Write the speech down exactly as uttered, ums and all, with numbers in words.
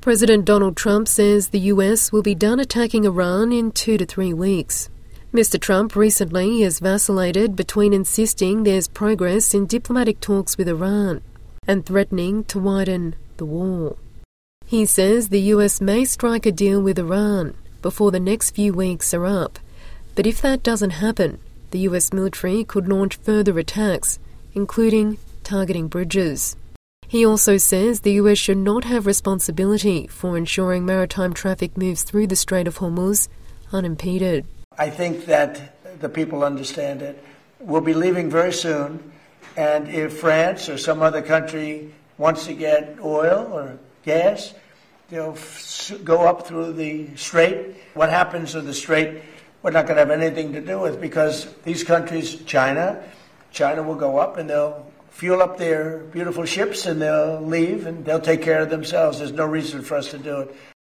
President Donald Trump says the U S will be done attacking Iran in two to three weeks. Mister Trump recently has vacillated between insisting there's progress in diplomatic talks with Iran and threatening to widen the war. He says the U S may strike a deal with Iran before the next few weeks are up, but if that doesn't happen, the U S military could launch further attacks, including targeting bridges. He also says the U S should not have responsibility for ensuring maritime traffic moves through the Strait of Hormuz unimpeded. I think that the people understand it. We'll be leaving very soon, and if France or some other country wants to get oil or gas, they'll f- go up through the strait. What happens in the strait, we're not going to have anything to do with, because these countries, China, China will go up and they'll fuel up their beautiful ships and they'll leave and they'll take care of themselves. There's no reason for us to do it.